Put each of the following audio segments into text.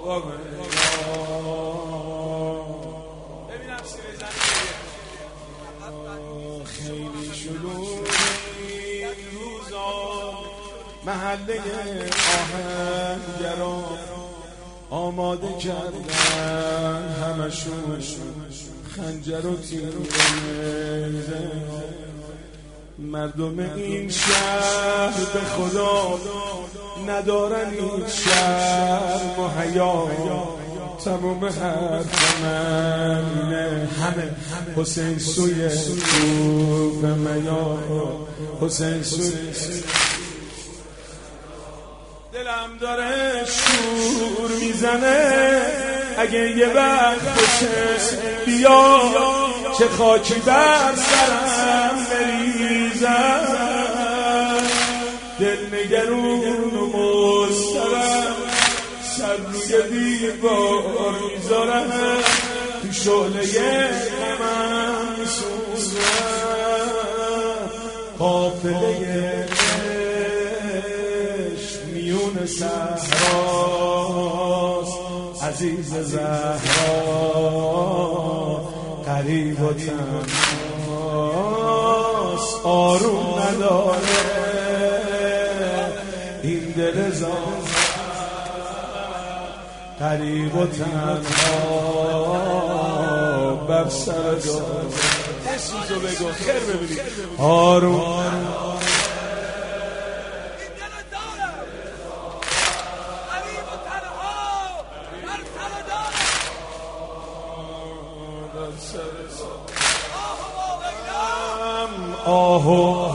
ببینم سیره زنی خیلی شلوغ روزا محله آهنگران آماده کردن همشون خنجر و تیر مردم این شهر به خدا ندارن این شرم و حیا تمام حرف من اینه همه حسین سوی توب میا حسین سوی دلم داره شور میزنه اگه یه وقت بشه بیا چه خاکی بر سرم بریزم دل نگرون و مضطرب سر روی دیوار میذارم تو شعله غمم میسوزم قافله عشق میون صحراست عزیز زهرا غریب و تنهاست آروم نداره این دل زار غریب و تنها بر سر جا سوزو بگو خیر ببینید آروم آهو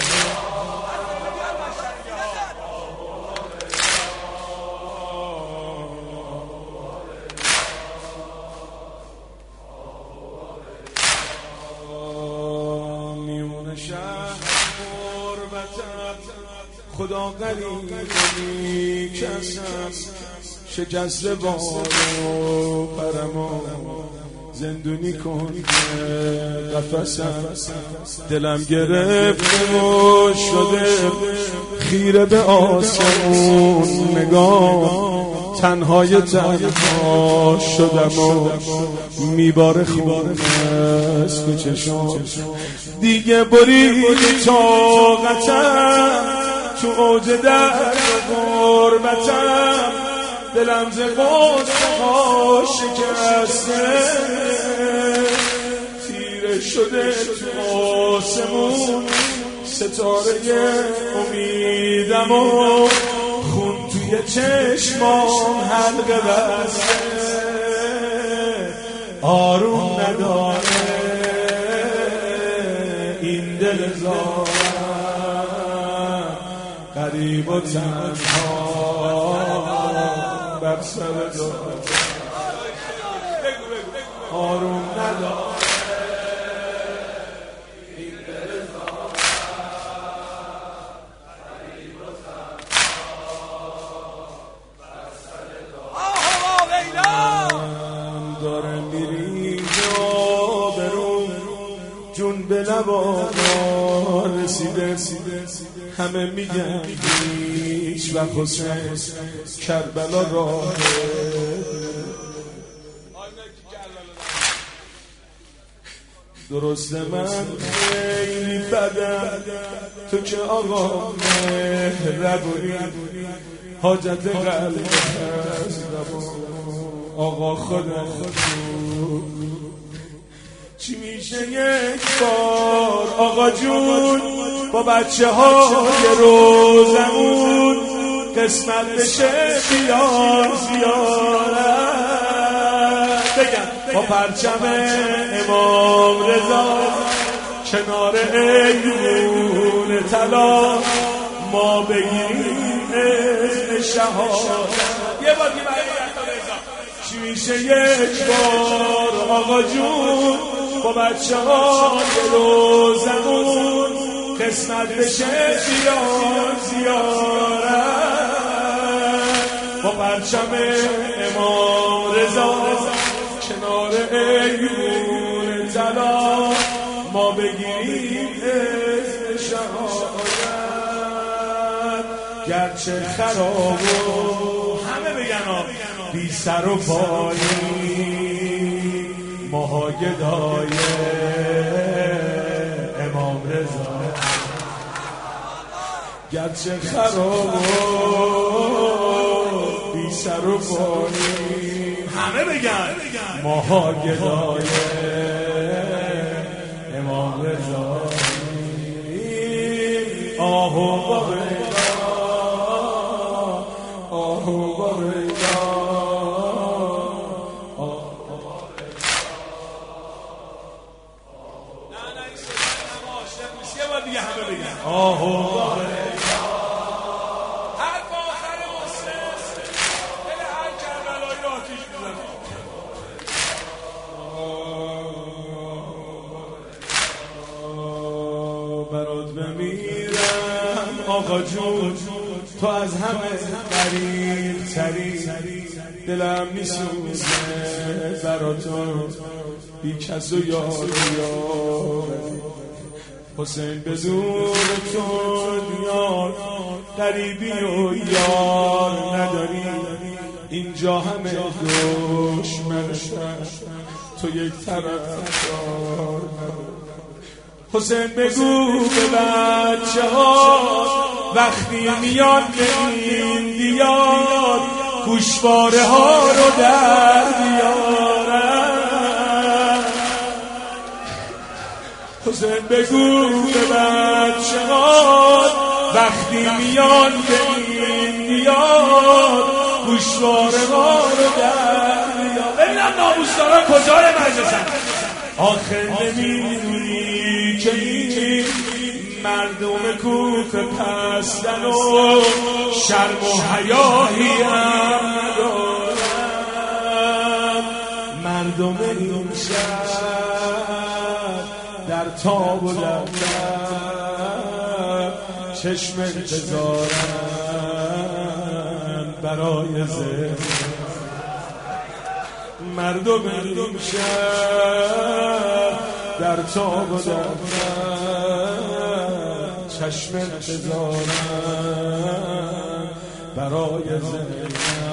میون شهر غربتم خدا غریبی کسم شکسته بارو پرمو زندونی کن قفسم دلم گرفته و شده خیره به آسمون نگاه تنهای تنها شدم و میباره خون است به چشم دیگه برید طاقتم تو اوج درد غربتم دلم ز غصه ها شکسته تیره شده تو آسمون ستاره امیدم و خون توی چشمام حلقه بسته آروم نداره این دل زارم غریب و تنها بر سر دارم آروم نداره این دل زارم غریب و تنها بر سر دارم داره میری جا برون جون به لبا رسیده همه میگن هیچ وقت حسین کربلا راه درسته من خیلی بدم تو که آقا مهربونی حاجت قلب آقا خدا چی میشه یک بار آقا جون با بچه های روزمون قسمت بشه بیار زیارت بگم با پرچم امام رضا کنار ایوون طلا ما بگیریم اسم شهادت یه بار چی میشه یک بار آقا جون با بچه های روزمون قسمت بشه بیار زیارت با پرچم امام رضا کنار ایوون طلا ما بگیریم اسم شهادت گرچه خراب همه بگن بی سر و پایی ماها گدای امام رضا گرچه خراب و بی سر و پایی همه بگن ماها گدای امام رضا آهو بابیدا آهو بابیدا نه این سجن همه عاشق نیست یه بار دیگه همه بگن آهو بابیدا حرف آخر مسلم دل هر کربلایی رو آتیش میزنه برات بمیرم آقا جون تو از همه قریب تری دلم میسوزه براتون بی کس و یار حسین به زور تو یار قریبی و یار نداری اینجا همه دشمنشن تو یک طرفدار نداری حسین بگو به بچه ها وقتی میاد به این دیار گوشواره ها رو در بیارن حسین بگو به بچه ها وقتی میاد به این دیار گوشواره ها رو در بیارن ببینم ناموسداران کجای مجلسن آخر نمیدونی که این مردم کوف پستن و شرم و حیایی هم ندارن مردم این شهر در تاب و در چشم انتظارن برای زنده مردم این شهر در تاب و در چشم انتظارن برای زنده